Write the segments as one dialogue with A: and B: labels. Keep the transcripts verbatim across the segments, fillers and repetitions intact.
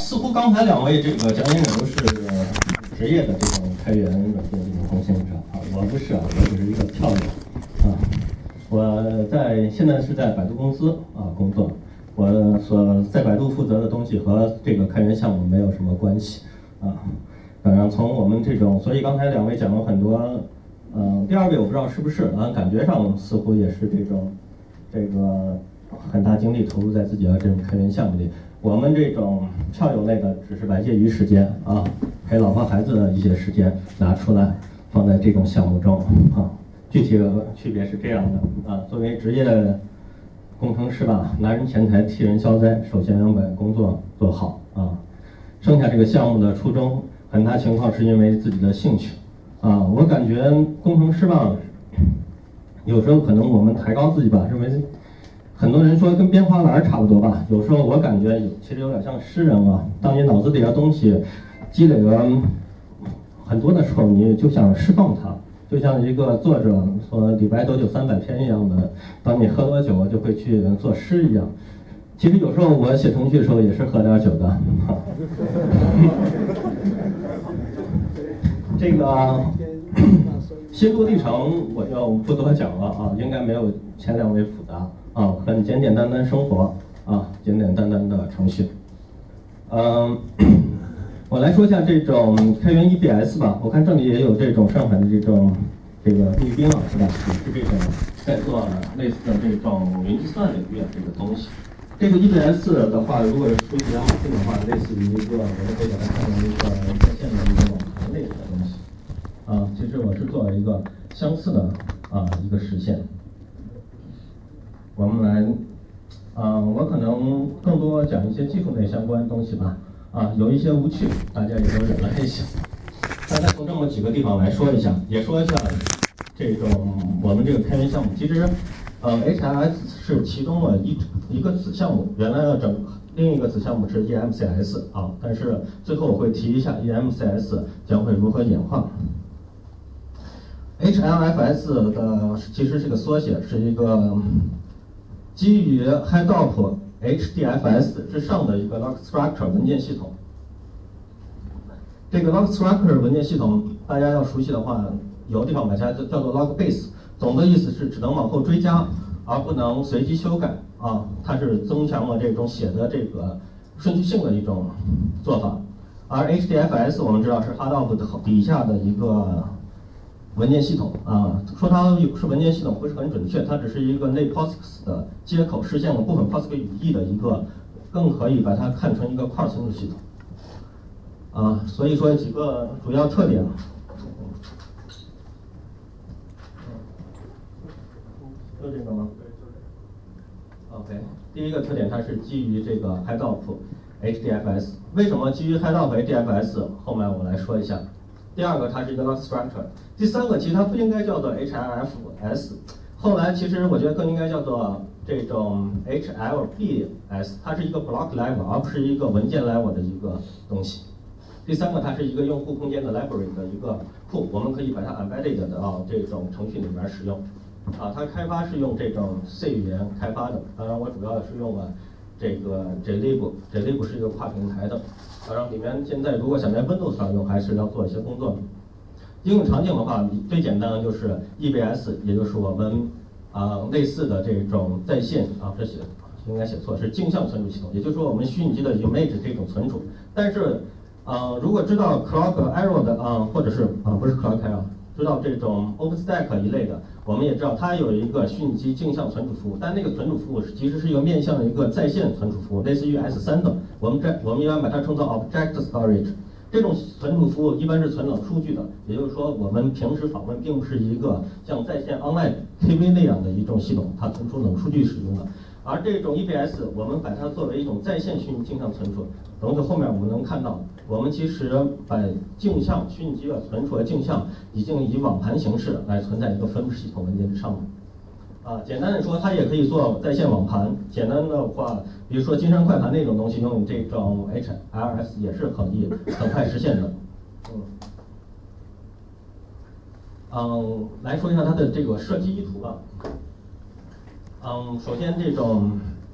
A: 似乎刚才两位这个讲演者都是职业的这种开源软件这种贡献者啊，我不是啊，我只是一个跳跃啊。我在现在是在百度公司啊工作，我所在百度负责的东西和这个开源项目没有什么关系啊。当然，从我们这种，所以刚才两位讲了很多，嗯、呃，第二位我不知道是不是啊，感觉上似乎也是这种这个很大精力投入在自己的这种开源项目里。我们这种校友类的只是把业余时间啊，陪老婆孩子的一些时间拿出来放在这种项目中啊。具体的区别是这样的啊，作为职业工程师吧，拿人钱财替人消灾，首先要把工作做好啊。剩下这个项目的初衷，很大情况是因为自己的兴趣啊。我感觉工程师吧，有时候可能我们抬高自己吧，认为。很多人说跟编花篮差不多吧，有时候我感觉有，其实有点像诗人啊。当你脑子里的东西积累了很多的时候，你就想释放它，就像一个作者说李白斗酒三百篇一样的，当你喝多酒就会去作诗一样。其实有时候我写程序的时候也是喝点酒的。这个心路历程我就不多讲了啊，应该没有前两位复杂。啊，很简简单单生活啊，简简单单的程序。嗯，我来说一下这种开源 E B S 吧。我看这里也有这种上海的这种这个绿冰啊，是吧？也是这种在做类似的这种云计算领域啊这个东西。这个 E B S 的话，如果是熟悉亚马逊的话，类似于一个我们可以把它看成一个在线的一个网盘类的东西。啊，其实我是做了一个相似的啊一个实现。我们来，啊、呃，我可能更多讲一些技术类相关的东西吧，啊，有一些无趣，大家也都忍耐一下。大家从这么几个地方来说一下，也说一下这种我们这个开源项目，其实，呃 ，H I S 是其中的一一个子项目，原来的整另一个子项目是 E M C S 啊，但是最后我会提一下 E M C S 将会如何演化。H L F S 的其实是个缩写，是一个。基于 Hadoop H D F S 之上的一个 Log Structure 文件系统。这个 Log Structure 文件系统，大家要熟悉的话，有的地方把它叫做 Log Base， 总的意思是只能往后追加，而不能随机修改啊。它是增强了这种写的这个顺序性的一种做法。而 H D F S 我们知道是 Hadoop 底下的一个。文件系统啊，说它是文件系统不是很准确，它只是一个类 POSIX 的接口，实现了部分 POSIX 语义的一个，更可以把它看成一个块存储系统。啊，所以说几个主要特点。就这个吗 ？OK， 第一个特点它是基于这个 Hadoop H D F S， 为什么基于 Hadoop H D F S？ 后面我来说一下。第二个，它是一个 log structure。第三个，其实它不应该叫做 H L F S， 后来其实我觉得更应该叫做这种 H L B S， 它是一个 block level， 而不是一个文件 level 的一个东西。第三个，它是一个用户空间的 library 的一个库，我们可以把它 embedded 到这种程序里面使用。啊，它开发是用这种 C 语言开发的，当然我主要是用了这个 JLib，JLib 是一个跨平台的。当然，里面现在如果想在 Windows 上用，还是要做一些工作的。应用场景的话，最简单的就是 E B S， 也就是我们啊、呃、类似的这种在线啊，这写应该写错，是镜像存储系统，也就是说我们虚拟机的 image 这种存储。但是，呃，如果知道 Clock Arrow 的啊、呃，或者是啊、呃、不是 Clock Arrow， 知道这种 OpenStack 一类的，我们也知道它有一个虚拟机镜像存储服务，但那个存储服务是其实是一个面向的一个在线存储服务，类似于 S 三 的，我们这我们一般把它称作 Object Storage。这种存储服务一般是存冷数据的，也就是说，我们平时访问并不是一个像在线 online K V 那样的一种系统，它存储冷数据使用的。而这种 E B S， 我们把它作为一种在线虚拟镜像存储。等等，后面我们能看到，我们其实把镜像虚拟机的存储和镜像已经以网盘形式来存在一个分布式系统文件之上面。啊，简单的说，它也可以做在线网盘。简单的话，比如说金山快盘那种东西，用这种 H L S 也是可以很快实现的。嗯，嗯，来说一下它的这个设计意图吧。嗯，首先这种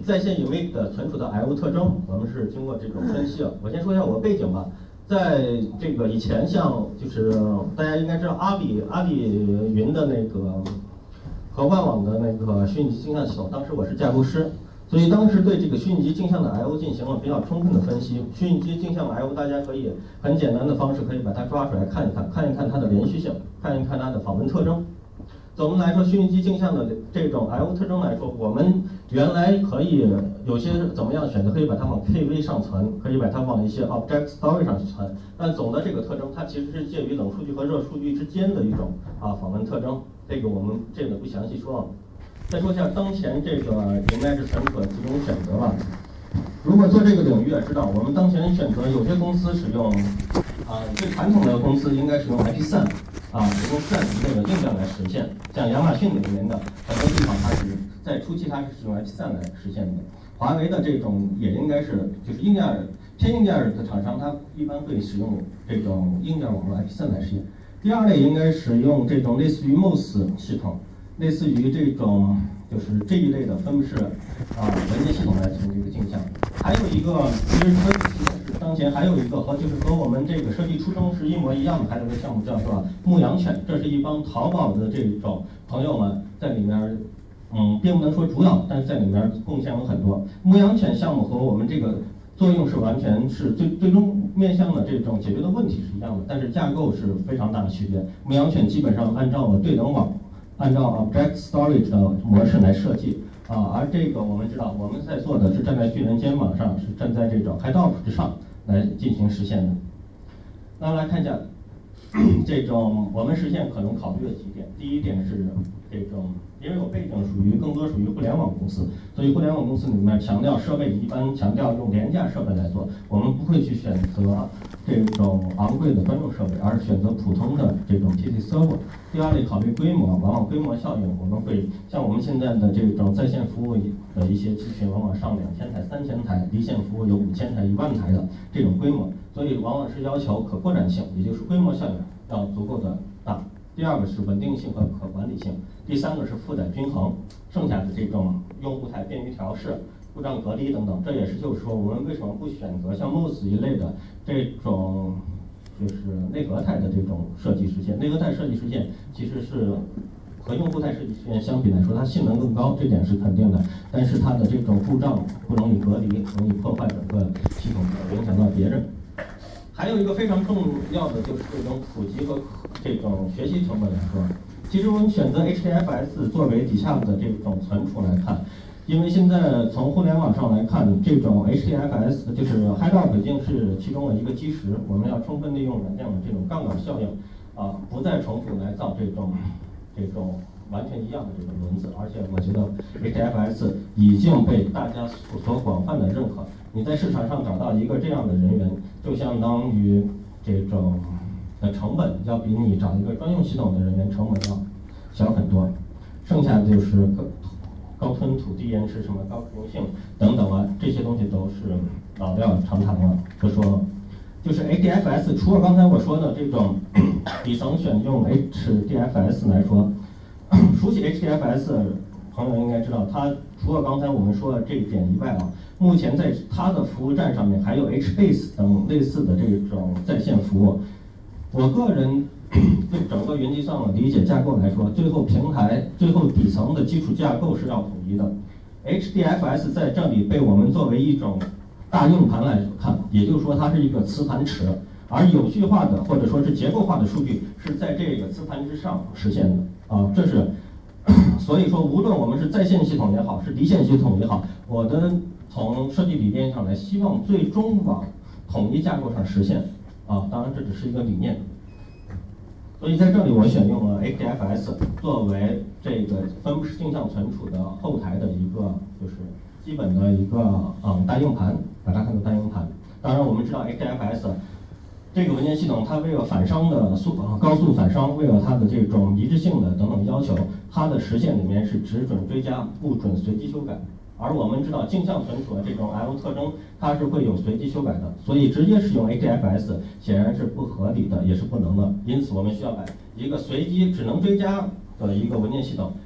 A: 在线 Emit 的存储的 I O 特征，我们是经过这种分析了。我先说一下我背景吧。在这个以前，像就是大家应该知道阿里阿里云的那个和万网的那个虚拟机镜像系统，当时我是架构师。所以当时对这个虚拟机镜像的 I O 进行了比较充分的分析。虚拟机镜像的 I O， 大家可以很简单的方式可以把它抓出来看一看，看一看它的连续性，看一看它的访问特征。总的来说，虚拟机镜像的这种 I O 特征来说，我们原来可以有些怎么样选择，可以把它往 K V 上传，可以把它往一些 Object Storage 上去传。但总的这个特征，它其实是介于冷数据和热数据之间的一种啊访问特征。这个我们这个不详细说了。再说一下当前这个 Image 存储的几种选择吧。如果做这个领域也知道，我们当前选择有些公司使用啊最传统的公司应该使用 I P 三 啊，使用 S A N 这个硬件来实现。像亚马逊里面的很多地方，它是在初期它是使用 I P 三 来实现的。华为的这种也应该是就是硬件偏硬件的厂商，它一般会使用这种硬件网络 I P 三 来实现。第二类应该使用这种类似于 M O S 系统。类似于这种就是这一类的分布式啊文件系统来进行这个镜像。还有一个其实和是当前还有一个和就是和我们这个设计初衷是一模一样的，还有一个项目叫做牧羊犬，这是一帮淘宝的这种朋友们在里面，嗯，并不能说主导，但是在里面贡献有很多。牧羊犬项目和我们这个作用是完全是最最终面向的这种解决的问题是一样的，但是架构是非常大的区别。牧羊犬基本上按照了对等网。按照 Object Storage 的模式来设计啊，而这个我们知道，我们在做的是站在巨人肩膀上，是站在这种 Hadoop 之上来进行实现的。那来看一下这种我们实现可能考虑的几点。第一点是这种，因为我背景属于更多属于互联网公司，所以互联网公司里面强调设备一般强调用廉价设备来做，我们不会去选择这种昂贵的专用设备，而是选择普通的这种 P C server。第二类考虑规模，往往规模效应，我们会像我们现在的这种在线服务的一些集群，往往上两千台、三千台，离线服务有五千台、一万台的这种规模，所以往往是要求可扩展性，也就是规模效应要足够的大。第二个是稳定性和可管理性，第三个是负载均衡，剩下的这种用户台便于调试、故障隔离等等，这也是就是说我们为什么不选择像 M O S 一类的这种。就是内核态的这种设计实现，内核态设计实现其实是和用户态设计实现相比来说，它性能更高，这点是肯定的。但是它的这种故障不容易隔离，容易破坏整个系统，影响到别人。还有一个非常重要的就是这种普及和这种学习成本来说，其实我们选择 H D F S 作为底下的这种存储来看。因为现在从互联网上来看，这种 H D F S 就是 Hadoop 已经是其中的一个基石，我们要充分利用软件的这种杠杆效应，啊，不再重复来造这种这种完全一样的这种轮子。而且我觉得 H D F S 已经被大家所所广泛的认可。你在市场上找到一个这样的人员，就相当于这种的成本要比你找一个专用系统的人员成本要小很多。剩下的就是高吞吐低延迟、什么高可用性等等啊，这些东西都是老调常谈了，不说了。就是 H D F S， 除了刚才我说的这种底层选用 H D F S 来说，熟悉 H D F S 的朋友应该知道，它除了刚才我们说的这一点以外啊，目前在它的服务站上面还有 H base 等类似的这种在线服务。我个人对整个云计算的理解架构来说，最后平台最后底层的基础架构是要统一的。H D F S 在这里被我们作为一种大硬盘来看，也就是说它是一个磁盘池，而有序化的或者说是结构化的数据是在这个磁盘之上实现的啊，这是所以说无论我们是在线系统也好，是离线系统也好，我的从设计理念上来，希望最终往统一架构上实现啊，当然这只是一个理念。所以在这里我选用了 H D F S 作为这个分布式镜像存储的后台的一个就是基本的一个嗯大硬盘，把它看作大硬盘。当然我们知道 H D F S 这个文件系统，它为了反熵的速高速反熵，为了它的这种一致性的等等要求，它的实现里面是只准追加，不准随机修改。而我们知道镜像存储的这种 I O 特征，它是会有随机修改的，所以直接使用 H D F S 显然是不合理的，也是不能的。因此，我们需要把一个随机只能追加的一个文件系统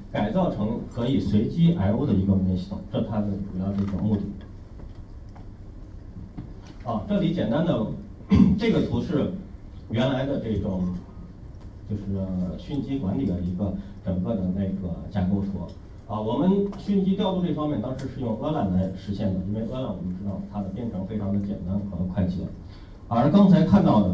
A: 改造成可以随机 I O 的一个文件系统，这是它的主要这种目的。啊，这里简单的这个图是原来的这种就是讯机管理的一个整个的那个架构图。啊，我们讯机调度这方面当时是用 Erlang 来实现的，因为 Erlang 我们知道它的编程非常的简单和快捷。而刚才看到的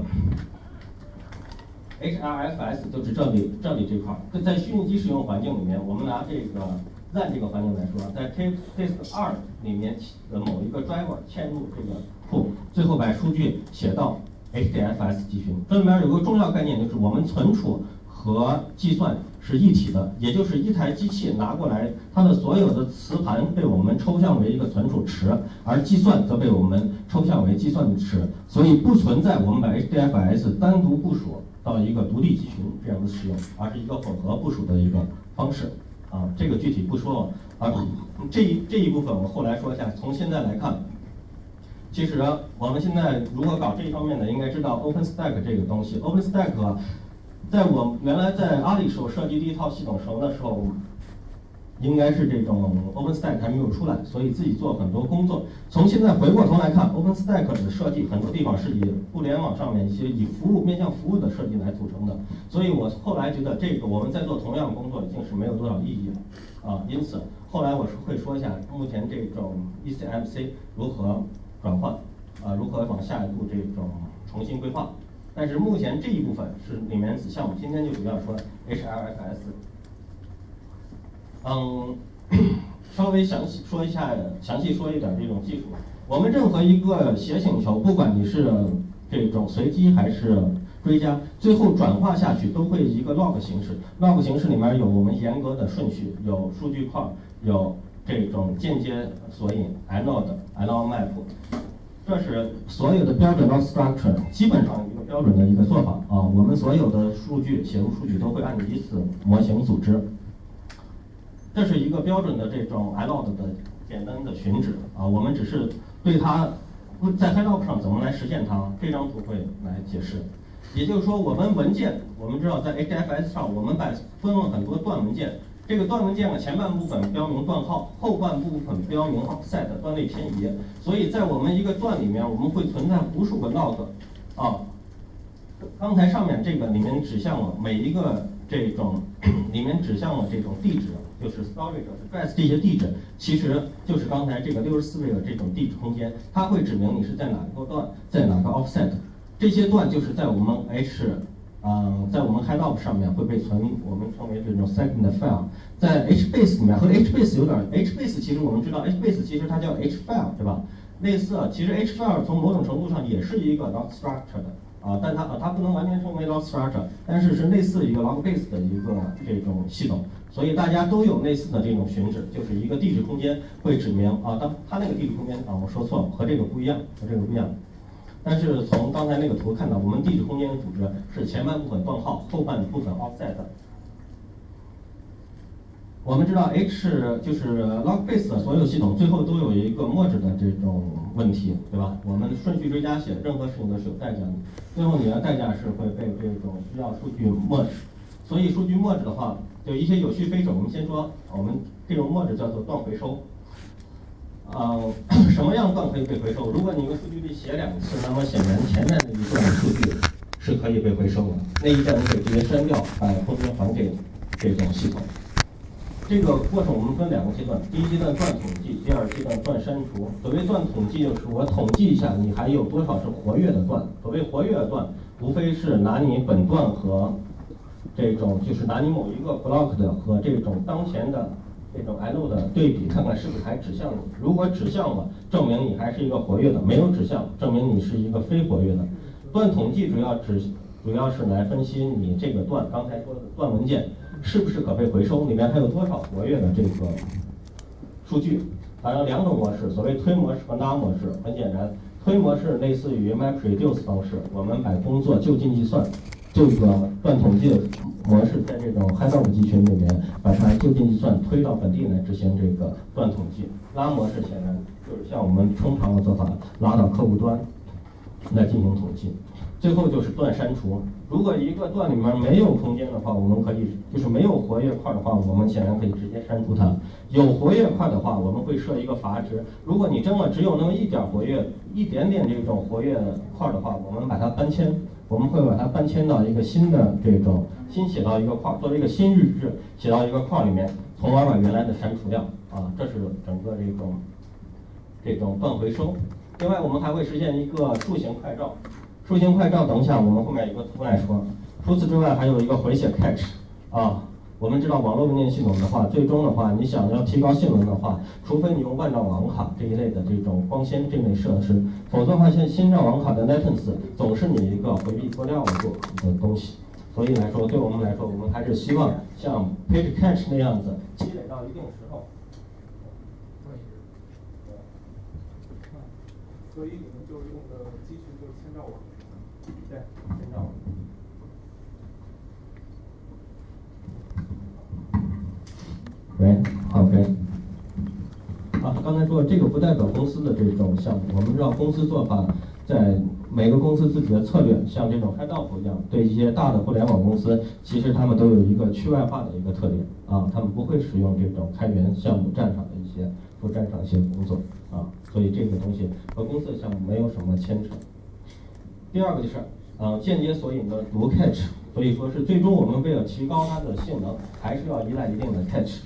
A: H R F S 就是这里这里这块儿，在讯机使用环境里面，我们拿这个 Z A N 这个环境来说，在 Disk 二里面的某一个 driver 嵌入这个库，最后把数据写到 H D F S 集群。这里面有个重要概念，就是我们存储和计算是一体的，也就是一台机器拿过来，它的所有的磁盘被我们抽象为一个存储池，而计算则被我们抽象为计算的池，所以不存在我们把 H D F S 单独部署到一个独立集群这样的使用，而是一个混合部署的一个方式。啊，这个具体不说了。啊，这一这一部分我后来说一下。从现在来看，其实我们现在如果搞这一方面的，应该知道 OpenStack 这个东西。OpenStack 在我原来在阿里时候设计第一套系统时候，那时候应该是这种 OpenStack 还没有出来，所以自己做很多工作。从现在回过头来看 ，OpenStack 的设计很多地方是以互联网上面一些以服务面向服务的设计来组成的。所以我后来觉得这个我们在做同样的工作已经是没有多少意义了啊。因此后来我是会说一下目前这种 E C M C 如何转换啊，如何往下一步这种重新规划。但是目前这一部分是里面子项目，今天就主要说 H R F S。嗯，稍微详细说一下，详细说一点这种技术。我们任何一个写请求，不管你是这种随机还是追加，最后转化下去都会以一个 log 形式。log 形式里面有我们严格的顺序，有数据块，有这种间接索引 inode、inode map。这是所有的标准 log structure 基本上一个标准的一个做法啊。我们所有的数据写入数据都会按以此模型组织。这是一个标准的这种 inode 的简单的寻址啊。我们只是对它在 Hadoop 上怎么来实现它，这张图会来解释。也就是说，我们文件，我们知道在 H D F S 上，我们把分了很多段文件。这个段文件的前半部分标明段号，后半部分标明 offset 段位偏移。所以在我们一个段里面，我们会存在无数个 log 啊。刚才上面这个里面指向了每一个这种里面指向了这种地址，就是 storage address 这些地址，其实就是刚才这个六十四位的这种地址空间，它会指明你是在哪个段，在哪个 offset。这些段就是在我们 H 嗯，在我们 Hadoop 上面会被存，我们称为这种 segment file。在 HBase 里面和 HBase 有点 ，HBase 其实我们知道 HBase 其实它叫 H file 对吧？类似，其实 H file 从某种程度上也是一个 log structure 的啊，但它啊它不能完全称为 log structure， 但是是类似一个 log base 的一个这种系统。所以大家都有类似的这种寻址，就是一个地址空间会指明啊，当它那个地址空间啊，我说错了，和这个不一样，和这个不一样。但是从刚才那个图看到，我们地址空间的组织是前半部分段号，后半部分 offset。我们知道 H 就是 log base 的所有系统最后都有一个 merge 的这种问题，对吧？我们顺序追加写任何事情都是有代价的，最后你的代价是会被这种需要数据 merge。所以数据 merge 的话，有一些有序非手，我们先说，我们这种 merge 叫做段回收。呃，什么样段可以被回收？如果你一个数据被写两次，那么显然前面那一段的数据是可以被回收的，那一段你可以直接删掉，把空间还给这种系统。这个过程我们分两个阶段，第一阶段段统计，第二阶段段删除。所谓段统计，就是我统计一下你还有多少是活跃的段。所谓活跃的段，无非是拿你本段和这种就是拿你某一个 block 的和这种当前的这种 inode 的对比，看看是不是还指向你。如果指向了，证明你还是一个活跃的；没有指向，证明你是一个非活跃的。段统计主要指主要是来分析你这个段，刚才说的段文件是不是可被回收，里面还有多少活跃的这个数据。当然两种模式，所谓推模式和拉模式。很简单，推模式类似于 MapReduce 方式，我们把工作就近计算。这个段统计的模式在这种 Hadoop 集群里面，把它就近计算推到本地来执行这个段统计。拉模式显然就是像我们通常的做法，拉到客户端来进行统计。 最后就是段删除。如果一个段里面没有空间的话，我们可以就是没有活跃块的话，我们显然可以直接删除它。有活跃块的话，我们会设一个阀值。如果你真的只有那么一点活跃、一点点这种活跃块的话，我们把它搬迁，我们会把它搬迁到一个新的这种新写到一个块，作为一个新日志写到一个块里面，从而把原来的删除掉啊。这是整个这种这种段回收。另外，我们还会实现一个树形快照。树形快照，等一下我们后面有个图来说。除此之外，还有一个回写 cache 啊。我们知道网络文件系统的话，最终的话，你想要提高性能的话，除非你用万兆网卡这一类的这种光纤这类设施，否则的话，现新兆网卡的 latency 总是你一个回避过料的东西。所以来说，对我们来说，我们还是希望像 page cache 那样子积累到一定时候。
B: 所以你们就用的机群就是千兆网。
A: 对，千兆网。喂，好，喂。啊，刚才说这个不代表公司的这种项目，我们知道公司做法在每个公司自己的策略，像这种开道普一样，对一些大的互联网公司，其实他们都有一个区外化的一个特点啊，他们不会使用这种开源项目战场的一些副战场一些工作啊，所以这个东西和公司的项目没有什么牵扯。第二个就是，呃，间接索引的读 cache， 所以说是最终我们为了提高它的性能，还是要依赖一定的 cache。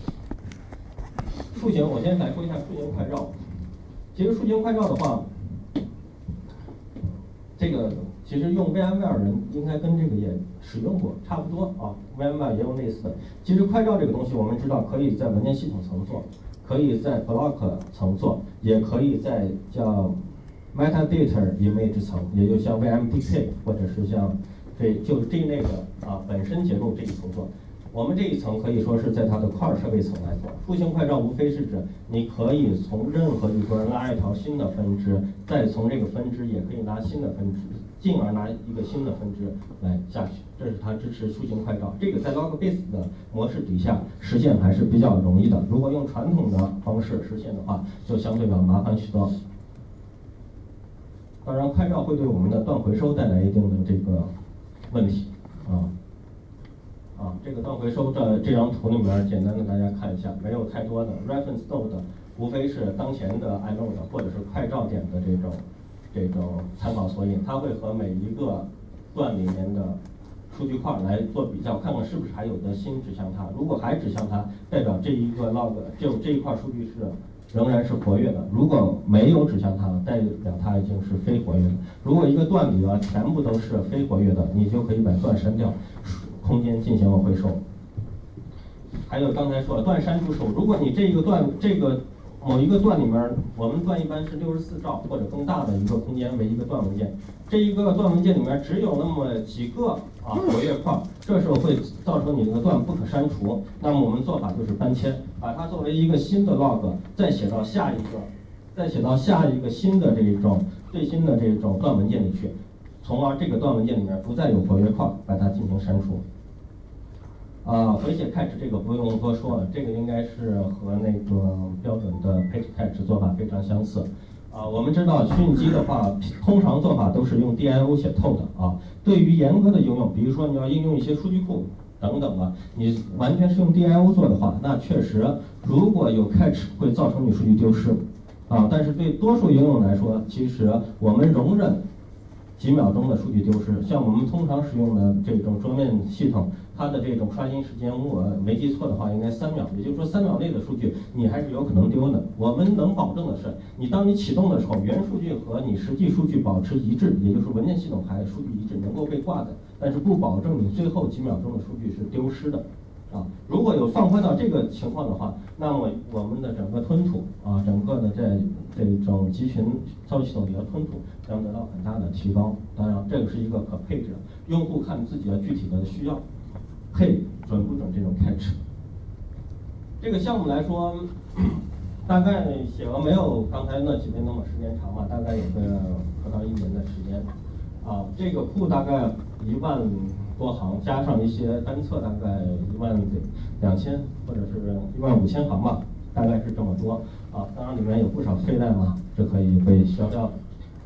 A: 树形，我先来说一下树形快照。其实树形快照的话，这个其实用 VMware 人应该跟这个也使用过，差不多啊。VMware 也有类似的。其实快照这个东西，我们知道可以在文件系统层做，可以在 block 层做，也可以在叫 metadata image 层，也就像 V M D K 或者是像这就是这一类的啊本身结构这一层做。我们这一层可以说是在它的块设备层来做。树形快照无非是指你可以从任何一端拉一条新的分支，再从这个分支也可以拿新的分支，进而拿一个新的分支来下去。这是它支持树形快照。这个在 Logbase 的模式底下实现还是比较容易的。如果用传统的方式实现的话，就相对要麻烦许多。当然，快照会对我们的段回收带来一定的这个问题啊。啊，这个段回收这这张图里面，简单的大家看一下，没有太多的 reference node， 无非是当前的 inode 或者是快照点的这种这种参考索引，它会和每一个段里面的数据块来做比较，看看是不是还有的新指向它。如果还指向它，代表这一个 log 就这一块数据是仍然是活跃的；如果没有指向它，代表它已经是非活跃的。如果一个段里啊全部都是非活跃的，你就可以把段删掉。空间进行了回收。还有刚才说了段删除手，如果你这个段这个某一个段里面，我们段一般是六十四兆或者更大的一个空间为一个段文件，这一个段文件里面只有那么几个啊活跃块，这时候会造成你这个段不可删除。那么我们做法就是搬迁，把它作为一个新的 log， 再写到下一个，再写到下一个新的这种最新的这种段文件里去，从而这个段文件里面不再有活跃块，把它进行删除。啊，回写 cache 这个不用多说了，这个应该是和那个标准的 page cache 做法非常相似。啊，我们知道虚拟机的话，通常做法都是用 D I O 写透的啊。对于严格的应用，比如说你要应用一些数据库等等吧，你完全是用 D I O 做的话，那确实如果有 cache 会造成你数据丢失。啊，但是对多数应用来说，其实我们容忍几秒钟的数据丢失。像我们通常使用的这种桌面系统，它的这种刷新时间，我没记错的话，应该三秒。也就是说，三秒内的数据你还是有可能丢的。我们能保证的是，你当你启动的时候，原数据和你实际数据保持一致，也就是文件系统还数据一致，能够被挂载，但是不保证你最后几秒钟的数据是丢失的。啊，如果有放宽到这个情况的话，那么我们的整个吞吐啊，整个的这这种集群操作系统里的吞吐将得到很大的提高。当然，这个是一个可配置的，用户看自己的具体的需要，配准不准这种 cache。这个项目来说，大概写了没有刚才那几位那么时间长吧，大概有个不到一年的时间。啊，这个库大概一万多行，加上一些单册，大概一万两千或者是一万五千行吧，大概是这么多啊。当然里面有不少废代码是可以被消掉的。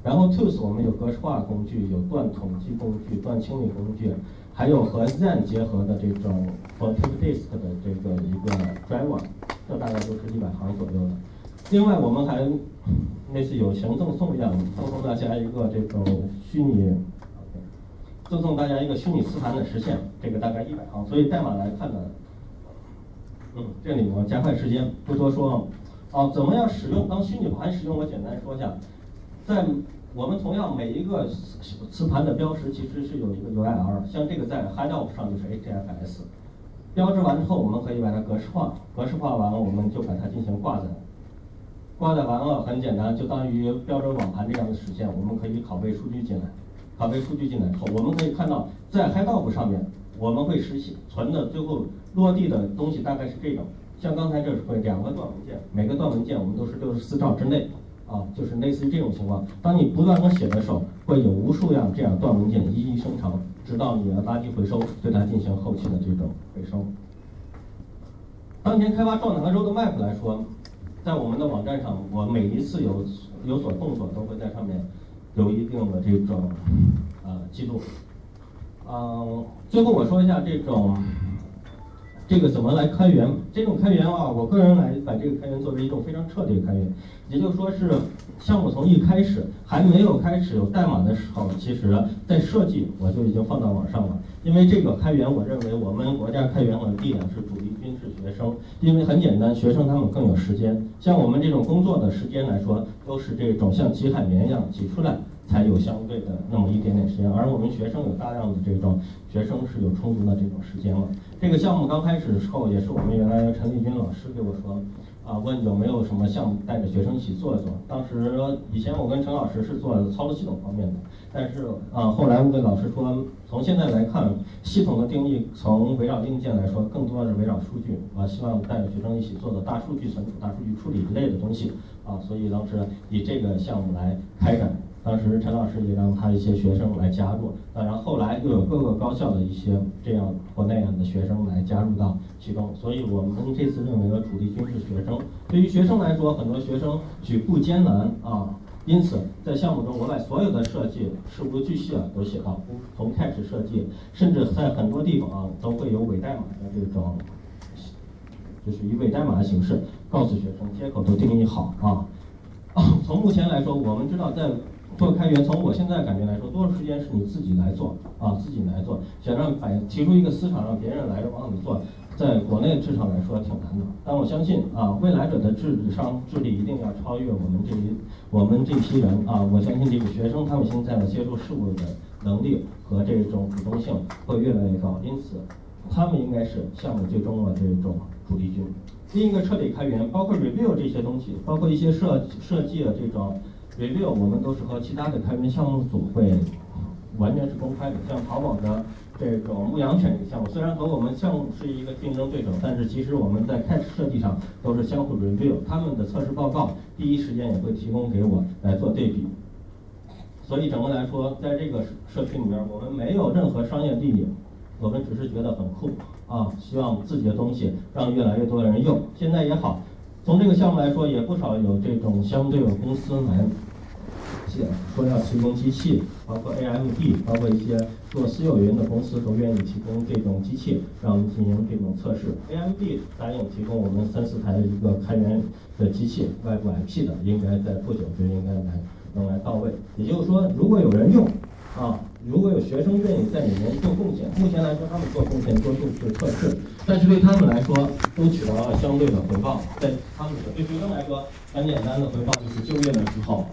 A: 然后 tools 我们有格式化工具，有段统计工具、段清理工具，还有和 Zen 结合的这种 Fortive Disk 的这个一个 driver， 这大概都是一百行左右的。另外我们还类似有行赠送一样，赠送大家一个这种虚拟，赠送大家一个虚拟磁盘的实现，这个大概一百行。所以代码来看呢，嗯，这里我加快时间不多说。哦，怎么样使用？当虚拟盘使用，我简单说一下。在我们同样每一个磁盘的标识其实是有一个 U I L， 像这个在 Hideout 上就是 H D F S， 标志完之后我们可以把它格式化，格式化完我们就把它进行挂载。挂载完了很简单，就当于标准网盘这样的实现，我们可以拷贝数据进来，拷贝数据进来后，我们可以看到在 Hideout 上面我们会实现存的最后落地的东西大概是这种，像刚才这是会两个段文件，每个段文件我们都是六十四兆之内。啊，就是类似于这种情况。当你不断的写的时候，会有无数样这样段文件一一生成，直到你的垃圾回收对它进行后期的这种回收。当前开发状态和 roadmap 来说，在我们的网站上，我每一次有有所动作，都会在上面有一定的这种呃记录。嗯、呃，最后我说一下这种。这个怎么来开源？这种开源啊，我个人来把这个开源作为一种非常彻底的开源，也就是说是项目从一开始还没有开始有代码的时候，其实在设计我就已经放到网上了。因为这个开源，我认为我们国家开源的力量是主力军是学生，因为很简单，学生他们更有时间。像我们这种工作的时间来说，都是这种像挤海绵一样挤出来。才有相对的那么一点点时间，而我们学生有大量的这种学生是有充足的这种时间了。这个项目刚开始的时候，也是我们原来陈立军老师给我说，啊，问有没有什么项目带着学生一起做一做。当时以前我跟陈老师是做操作系统方面的，但是啊，后来我跟老师说，从现在来看，系统的定义从围绕硬件来说，更多的是围绕数据啊，希望带着学生一起做的大数据存储、大数据处理之类的东西啊，所以当时以这个项目来开展。当时陈老师也让他一些学生来加入，当然后来又有各个高校的一些这样或那样的学生来加入到其中，所以我们这次认为的主力军是学生。对于学生来说，很多学生举步艰难啊，因此在项目中我把所有的设计事无巨细啊都写到，从开始设计，甚至在很多地方啊都会有伪代码的这种，就是以伪代码的形式告诉学生接口都定义好啊。从目前来说，我们知道在做开源，从我现在感觉来说，多数时间是你自己来做啊，自己来做。想让摆提出一个思想，让别人来帮你做，在国内市场来说挺难的。但我相信啊，未来者的智商智力一定要超越我们这一我们这批人啊。我相信这个学生他们现在的接触事物的能力和这种主动性会越来越高，因此他们应该是项目最终的这种主力军。另一个彻底开源，包括 review 这些东西，包括一些设设计的这种。review 我们都是和其他的开源项目组会完全是公开的，像淘宝的这种牧羊犬这个项目，虽然和我们项目是一个竞争对手，但是其实我们在开始设计上都是相互 review， 他们的测试报告第一时间也会提供给我来做对比。所以整个来说，在这个社区里面，我们没有任何商业利益，我们只是觉得很酷啊，希望自己的东西让越来越多的人用。现在也好。从这个项目来说，也不少有这种相对有公司来说要提供机器，包括 A M D， 包括一些做私有云的公司都愿意提供这种机器，让我们进行这种测试。A M D 答应提供我们三四台一个开源的机器，外部 I P 的，应该在不久就应该来能来到位。也就是说，如果有人用啊。如果有学生愿意在里面做贡献，目前来说他们做贡献多数是测试，但是对他们来说都取得了相对的回报。在他们的对学生来说，很简单的回报就是就业的时候。